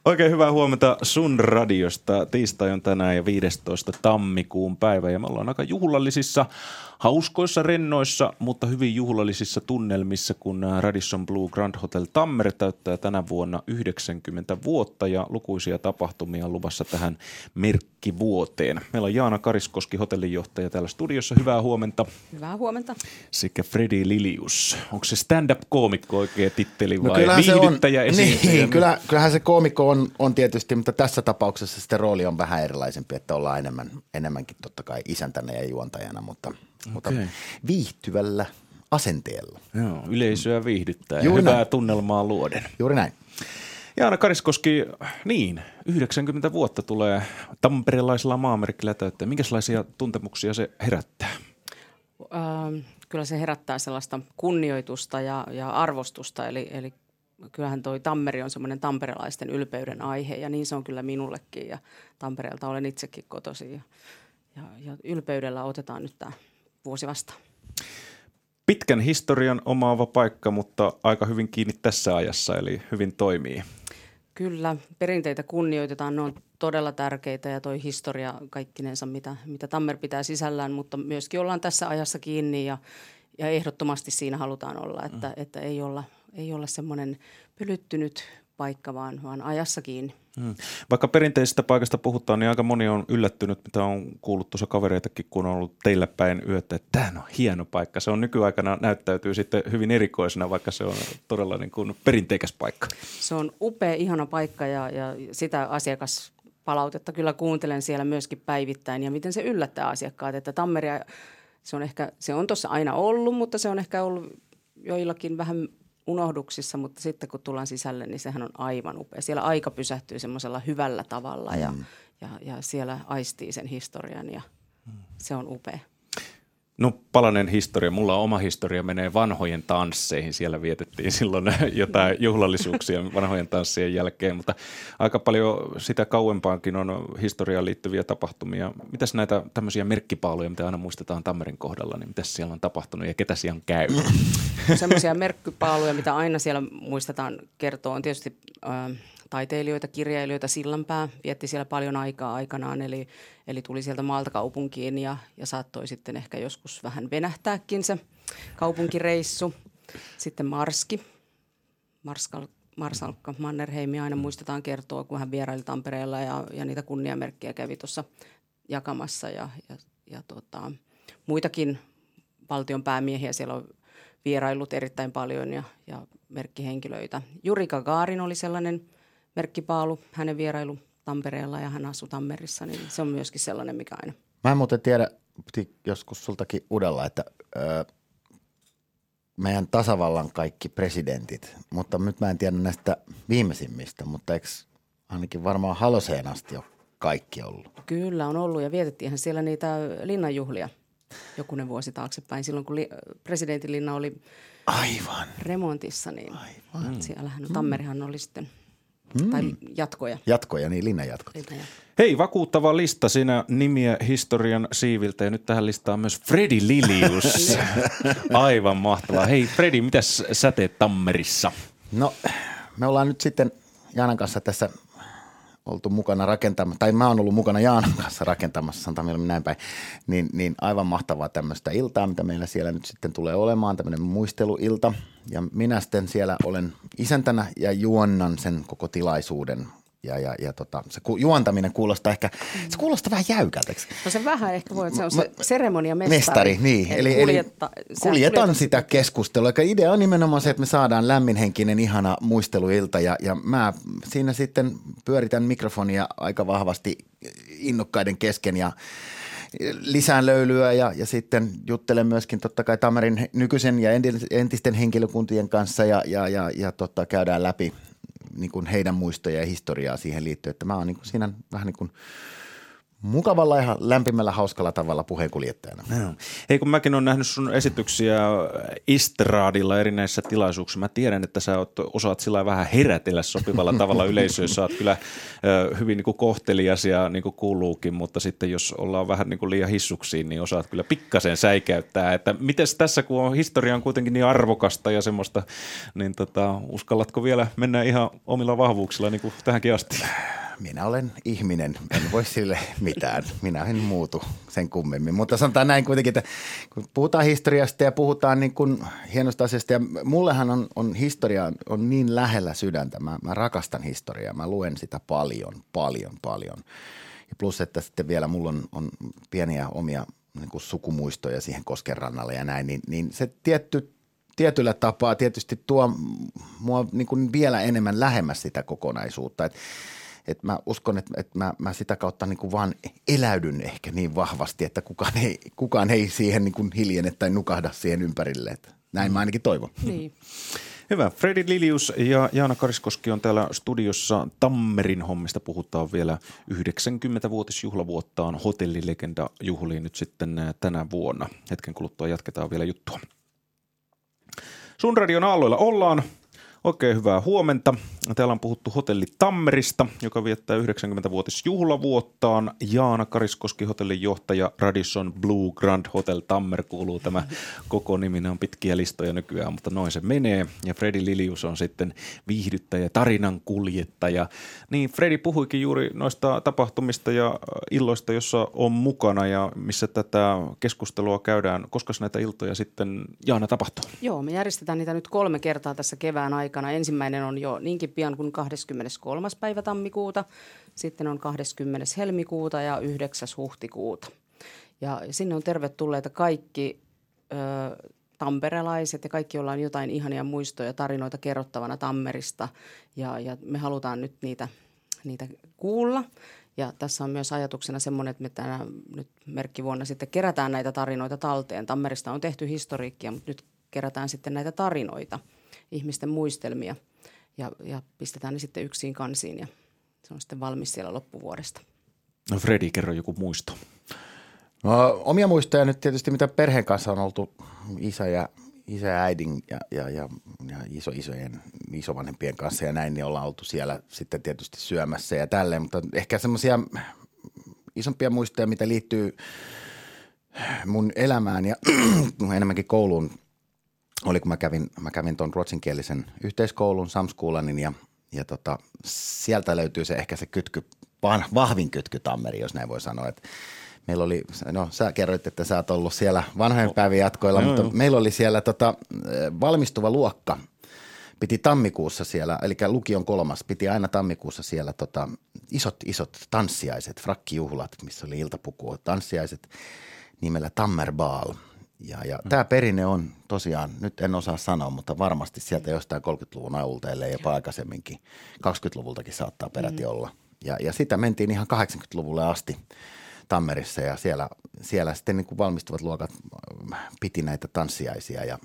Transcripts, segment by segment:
Oikein hyvää huomenta sun radiosta. Tiistai on tänään ja 15. tammikuun päivä ja me ollaan aika juhlallisissa, hauskoissa, rennoissa, mutta hyvin juhlallisissa tunnelmissa, kun Radisson Blu Grand Hotel Tampere täyttää tänä vuonna 90 vuotta ja lukuisia tapahtumia on luvassa tähän merkkivuoteen. Meillä on Jaana Kariskoski, hotellinjohtaja täällä studiossa. Hyvää huomenta. Hyvää huomenta. Sekä Fredi Lilius. Onko se stand-up-koomikko oikea titteli vai viihdyttäjä? Esiintyjä? Niin, kyllähän se koomikko on tietysti, mutta tässä tapauksessa sitten rooli on vähän erilaisempi, että ollaan enemmänkin totta kai isäntänä ja juontajana, mutta viihtyvällä asenteella. Joo, yleisöä viihdyttää ja hyvää tunnelmaa luoden. Juuri näin. Jaana Kariskoski, 90 vuotta tulee tamperelaisella maamerkillä täyttää. Minkälaisia tuntemuksia se herättää? Kyllä se herättää sellaista kunnioitusta ja arvostusta, eli kyllähän toi Tampere on semmoinen tamperelaisten ylpeyden aihe ja niin se on kyllä minullekin ja Tampereelta olen itsekin kotoisin ja ylpeydellä otetaan nyt tämä vuosi vastaan. Pitkän historian omaava paikka, mutta aika hyvin kiinni tässä ajassa, eli hyvin toimii. Kyllä, perinteitä kunnioitetaan, ne on todella tärkeitä ja toi historia kaikkinensa, mitä Tampere pitää sisällään, mutta myöskin ollaan tässä ajassa kiinni ja ehdottomasti siinä halutaan olla, että ei olla semmoinen pölyttynyt paikka, vaan ajassa kiinni. Vaikka perinteisestä paikasta puhutaan, niin aika moni on yllättynyt, mitä on kuullut tuossa kavereitakin, kun on ollut teillä päin yötä, että tämä on hieno paikka. Se on nykyaikana näyttäytyy sitten hyvin erikoisena, vaikka se on todella niin kuin perinteikäs paikka. Se on upea, ihana paikka ja sitä asiakaspalautetta kyllä kuuntelen siellä myöskin päivittäin ja miten se yllättää asiakkaat, että Tampere, se on tuossa aina ollut, mutta se on ehkä ollut joillakin vähän unohduksissa, mutta sitten kun tullaan sisälle, niin sehän on aivan upea. Siellä aika pysähtyy semmoisella hyvällä tavalla ja siellä aistii sen historian ja se on upea. No palanen historia. Mulla oma historia menee vanhojen tansseihin. Siellä vietettiin silloin jotain juhlallisuuksia vanhojen tanssien jälkeen, mutta aika paljon sitä kauempaankin on historiaan liittyviä tapahtumia. Mitäs näitä tämmöisiä merkkipaaluja, mitä aina muistetaan Tammerin kohdalla, niin mitäs siellä on tapahtunut ja ketä siellä on käynyt? Semmoisia merkkipaaluja, mitä aina siellä muistetaan kertoa, on tietysti taiteilijoita, kirjailijoita. Sillanpää vietti siellä paljon aikaa aikanaan, eli tuli sieltä maalta kaupunkiin ja saattoi sitten ehkä joskus vähän venähtääkin se kaupunkireissu. Sitten Marsalkka Mannerheimi aina muistetaan kertoa, kun hän vieraili Tampereella ja niitä kunniamerkkejä kävi tuossa jakamassa ja muitakin valtion päämiehiä siellä on vierailut erittäin paljon ja merkkihenkilöitä. Juri Gagarin oli sellainen merkkipaalu, hänen vierailu Tampereella ja hän asui Tammerissa, niin se on myöskin sellainen, mikä aina. Mä en muuten tiedä, joskus sultakin udella, että meidän tasavallan kaikki presidentit, mutta nyt mä en tiedä näistä viimeisimmistä, mutta eikö ainakin varmaan Haloseen asti ole kaikki ollut? Kyllä on ollut ja vietettiinhän siellä niitä linnanjuhlia jokunen vuosi taaksepäin. Silloin kun presidentin linna oli remontissa, niin siellähän Tammerihan oli sitten tai jatkoja. Jatkoja, niin linnanjatkoja. Hei, vakuuttava lista siinä nimiä historian siiviltä ja nyt tähän listaan myös Fredi Lilius. Aivan mahtavaa. Hei Fredi, mitäs sä teet Tammerissa? No, me ollaan nyt sitten Jaanan kanssa tässä oltu mukana rakentamassa, tai mä oon ollut mukana Jaanan kanssa rakentamassa, sanotaan mieluummin näin päin, niin aivan mahtavaa tämmöistä iltaa, mitä meillä siellä nyt sitten tulee olemaan, tämmöinen muisteluilta. Ja minä sitten siellä olen isäntänä ja juonnan sen koko tilaisuuden. Se juontaminen kuulostaa ehkä, se kuulostaa vähän jäykältä. No se vähän ehkä voi, että se on se seremoniamestari. Mestari, niin. Eli kuljetan sitä keskustelua. Eli idea on nimenomaan se, että me saadaan lämminhenkinen, ihana muisteluilta ja mä siinä sitten pyöritän mikrofonia aika vahvasti innokkaiden kesken ja lisään löylyä ja sitten juttelen myöskin totta kai Tammerin nykyisen ja entisten henkilökuntien kanssa ja käydään läpi niin kuin heidän muistoja ja historiaa siihen liittyen, että mä oon niin kuin siinä vähän niin kuin mukavalla ja lämpimällä hauskalla tavalla puheenkuljettajana. No. Hei, kun mäkin olen nähnyt sun esityksiä Istradilla erinäisissä tilaisuuksissa, mä tiedän, että sä osaat sillä vähän herätellä sopivalla tavalla yleisöä. Sä oot kyllä hyvin niin kuin kohtelias ja niin kuin kuuluukin, mutta sitten jos ollaan vähän niin kuin liian hissuksiin, niin osaat kyllä pikkasen säikäyttää. Että mites tässä, kun historia on kuitenkin niin arvokasta ja semmoista, niin uskallatko vielä mennä ihan omilla vahvuuksilla niin kuin tähänkin asti? Minä olen ihminen, en voi sille mitään. Minä en muutu sen kummemmin. Mutta sanotaan näin kuitenkin, että kun puhutaan historiasta ja puhutaan niin kuin hienosta asiasta, ja mullehan on historia on niin lähellä sydäntä. Mä rakastan historiaa, mä luen sitä paljon. Ja plus, että sitten vielä mulla on pieniä omia niin kuin sukumuistoja siihen Koskenrannalle ja näin, niin se tietyllä tapaa tietysti tuo mua niin kuin vielä enemmän lähemmäs sitä kokonaisuutta, että mä uskon, että mä sitä kautta niin kuin vaan eläydyn ehkä niin vahvasti, että kukaan ei siihen niin kuin hiljene tai nukahda siihen ympärille. Että näin mä ainakin toivon. Niin. Hyvä. Fredi Lilius ja Jaana Kariskoski on täällä studiossa. Tammerin hommista puhutaan vielä 90-vuotisjuhlavuottaan. Hotellilegenda juhlii nyt sitten tänä vuonna. Hetken kuluttua jatketaan vielä juttua. Sun radion aalloilla ollaan. Oikein hyvää huomenta. Täällä on puhuttu Hotelli Tammerista, joka viettää 90-vuotisjuhlavuottaan. Jaana Kariskoski, hotellin johtaja, Radisson Blu Grand Hotel Tammer kuuluu tämä koko nimi. Ne on pitkiä listoja nykyään, mutta noin se menee. Ja Fredi Lilius on sitten viihdyttäjä, tarinan kuljettaja. Niin Fredi puhuikin juuri noista tapahtumista ja illoista, jossa on mukana ja missä tätä keskustelua käydään. Koska näitä iltoja sitten, Jaana, tapahtuu? Joo, me järjestetään niitä nyt 3 kertaa tässä kevään aikana. Ensimmäinen on jo niinkin pian kuin 23. päivä tammikuuta, sitten on 20. helmikuuta ja 9. huhtikuuta. Ja sinne on tervetulleita kaikki tamperelaiset ja kaikki, joilla on jotain ihania muistoja, tarinoita kerrottavana Tammerista ja me halutaan nyt niitä kuulla. Ja tässä on myös ajatuksena semmoinen, että me tänä nyt merkkivuonna sitten kerätään näitä tarinoita talteen. Tammerista on tehty historiikkia, mutta nyt kerätään sitten näitä tarinoita, ihmisten muistelmia ja pistetään ne sitten yksiin kansiin ja se on sitten valmis siellä loppuvuodesta. No Fredi, kerro joku muisto. No, omia muistoja nyt tietysti, mitä perheen kanssa on oltu isä ja äidin ja isovanhempien kanssa ja näin, niin ollaan oltu siellä sitten tietysti syömässä ja tälleen, mutta ehkä semmoisia isompia muistoja, mitä liittyy mun elämään ja enemmänkin kouluun, oli kun mä kävin tuon ruotsinkielisen yhteiskoulun Samskolanin ja sieltä löytyy se ehkä se vahvin kytky Tammeri, jos näin voi sanoa, että meillä oli, no sä kerroit, että sä oot ollut siellä vanhojen päivien jatkoilla, mutta meillä oli siellä valmistuva luokka, piti tammikuussa siellä, eli lukion 3, piti aina tammikuussa siellä isot tanssiaiset, frakkijuhlat, missä oli iltapuku, tanssiaiset nimellä Tammerbal. Ja tämä perinne on tosiaan, nyt en osaa sanoa, mutta varmasti sieltä jostain 30-luvun aulta, ellei jopa aikaisemminkin, 20-luvultakin saattaa peräti olla. Ja sitä mentiin ihan 80-luvulle asti Tammerissa ja siellä sitten niin kuin valmistuvat luokat piti näitä tanssiaisia ja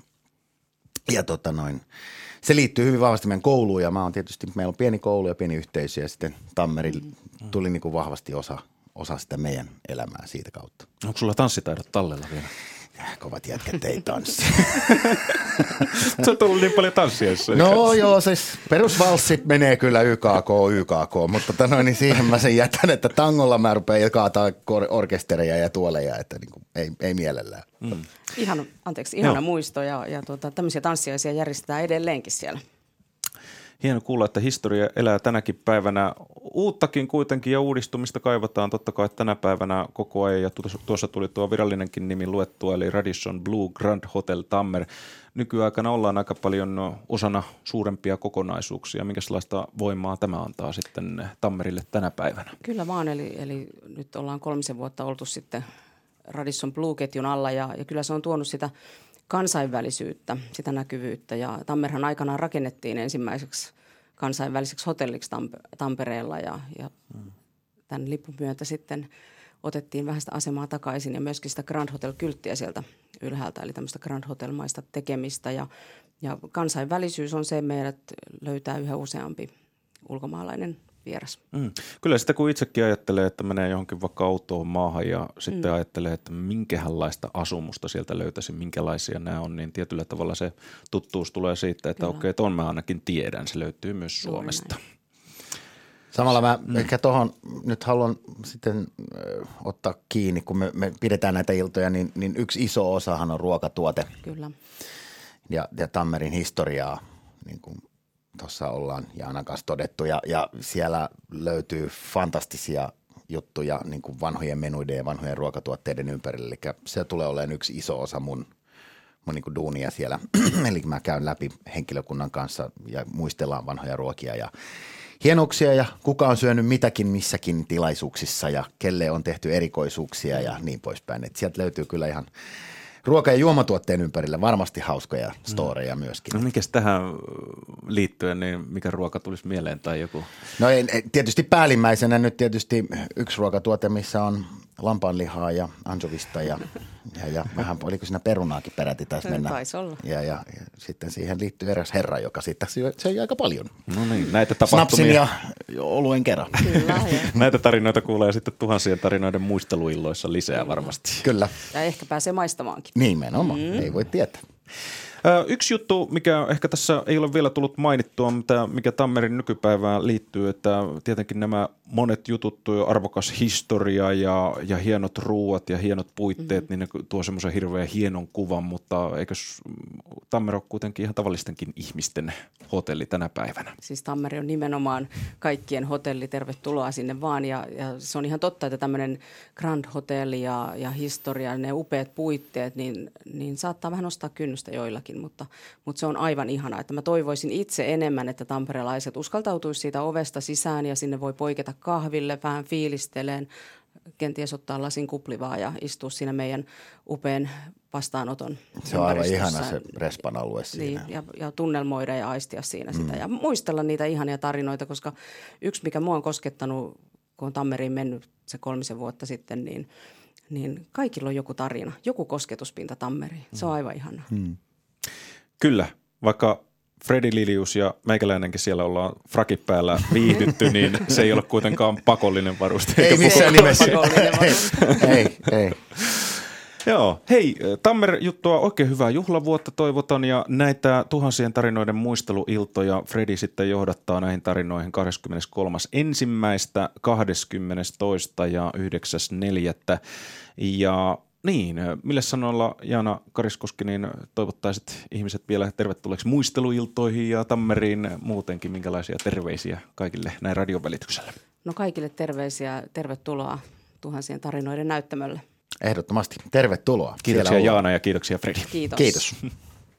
se liittyy hyvin vahvasti meidän kouluun ja meillä on pieni koulu ja pieni yhteisö ja sitten Tammeri tuli niin kuin vahvasti osa sitä meidän elämää siitä kautta. Onko sulla tanssitaidot tallella vielä? Kovat jätkät ei tanssi. Sä oot ollut niin paljon tanssia. No joo, siis perusvalssit menee kyllä YKK, mutta niin siihen mä sen jätän, että tangolla mä rupean kaataa orkestereja ja tuoleja, että niin kuin, ei mielellään. Ihana muisto ja tämmöisiä tanssiaisia järjestetään edelleenkin siellä. Hieno kuulla, että historia elää tänäkin päivänä. Uuttakin kuitenkin ja uudistumista kaivataan totta kai tänä päivänä koko ajan. Ja tuossa tuli tuo virallinenkin nimi luettua, eli Radisson Blu Grand Hotel Tammer. Nykyaikana ollaan aika paljon osana suurempia kokonaisuuksia. Minkälaista voimaa tämä antaa sitten Tammerille tänä päivänä? Kyllä vaan, eli nyt ollaan 3 vuotta oltu sitten Radisson Blu-ketjun alla ja kyllä se on tuonut sitä kansainvälisyyttä, sitä näkyvyyttä ja Tammerhan aikanaan rakennettiin ensimmäiseksi kansainväliseksi hotelliksi Tampereella ja tämän lipun myötä sitten otettiin vähän sitä asemaa takaisin ja myöskin sitä Grand Hotel-kylttiä sieltä ylhäältä, eli tämmöistä Grand Hotel-maista tekemistä ja kansainvälisyys on se, meidät löytää yhä useampi ulkomaalainen vieras. Kyllä sitä kun itsekin ajattelee, että menee johonkin vaikka autoon maahan ja sitten ajattelee, että minkälaista asumusta sieltä löytäisi, minkälaisia nämä on, niin tietyllä tavalla se tuttuus tulee siitä, että okei, ton mä ainakin tiedän, se löytyy myös Suomesta. Samalla mä ehkä tuohon nyt haluan sitten ottaa kiinni, kun me pidetään näitä iltoja, niin yksi iso osahan on ruokatuote. Kyllä. Ja Tammerin historiaa, niin kuin tuossa ollaan Jaanan kanssa todettu, ja siellä löytyy fantastisia juttuja niin kuin vanhojen menuiden ja vanhojen ruokatuotteiden ympärille. Eli se tulee olemaan yksi iso osa mun niin kuin duunia siellä. Eli mä käyn läpi henkilökunnan kanssa ja muistellaan vanhoja ruokia ja hienouksia ja kuka on syönyt mitäkin missäkin tilaisuuksissa ja kelle on tehty erikoisuuksia ja niin poispäin. Et sieltä löytyy kyllä ihan ruoka- ja juomatuotteen ympärillä varmasti hauskoja storeja myöskin. No mikäs tähän liittyen, niin mikä ruoka tulisi mieleen tai joku? No tietysti päällimmäisenä nyt tietysti yksi ruokatuote, missä on lampaanlihaa ja anchovista ja vähän, oliko siinä perunaakin peräti taisi mennä. Taisi olla. Ja sitten siihen liittyy eräs herra, joka sitten söi aika paljon. No niin, näitä tapahtumia. Snapsin ja oluen kerran. Kyllä. Näitä tarinoita kuulee sitten tuhansien tarinoiden muisteluilloissa lisää varmasti. Kyllä. Ja ehkä pääsee maistamaankin. Nimenomaan, ei voi tietää. Yksi juttu, mikä ehkä tässä ei ole vielä tullut mainittua, mikä Tammerin nykypäivään liittyy, että tietenkin nämä monet jutut, arvokas historia ja hienot ruuat ja hienot puitteet, niin ne tuo semmoisen hirveän hienon kuvan, mutta eikö Tammeri ole kuitenkin ihan tavallistenkin ihmisten hotelli tänä päivänä? Siis Tammeri on nimenomaan kaikkien hotelli, tervetuloa sinne vaan ja se on ihan totta, että tämmöinen Grand Hotel ja historia, ne upeat puitteet, niin saattaa vähän nostaa kynnystä joillakin, mutta se on aivan ihanaa, että mä toivoisin itse enemmän, että tamperelaiset uskaltautuisi siitä ovesta sisään ja sinne voi poiketa kahville, vähän fiilisteleen, kenties ottaa lasin kuplivaa ja istua siinä meidän upean vastaanoton. Se on aivan ihana se Respan alue siinä. Niin, ja tunnelmoida ja aistia siinä sitä ja muistella niitä ihania tarinoita, koska yksi mikä mua on koskettanut, kun on Tammeriin mennyt se 3 vuotta sitten, niin kaikilla on joku tarina, joku kosketuspinta Tammeriin. Se on aivan ihanaa. Kyllä, vaikka Fredi Lilius ja meikäläinenkin siellä ollaan frakit päällä viihdytty, niin se ei ole kuitenkaan pakollinen varuste. Ei missään nimessä. Ei. Joo, hei, Tammer-juttua oikein hyvää juhlavuotta toivotan ja näitä tuhansien tarinoiden muisteluiltoja Fredi sitten johdattaa näihin tarinoihin 23.1., 22. ja 9.4. Ja niin, millä sanoilla Jaana Kariskoski, niin toivottaisit ihmiset vielä tervetulleeksi muisteluiltoihin ja Tammeriin muutenkin, minkälaisia terveisiä kaikille näin radion välityksellä? No kaikille terveisiä, tervetuloa tuhansien tarinoiden näyttämölle. Ehdottomasti, tervetuloa. Kiitoksia Jaana ja kiitoksia Fredi. Kiitos. Kiitos.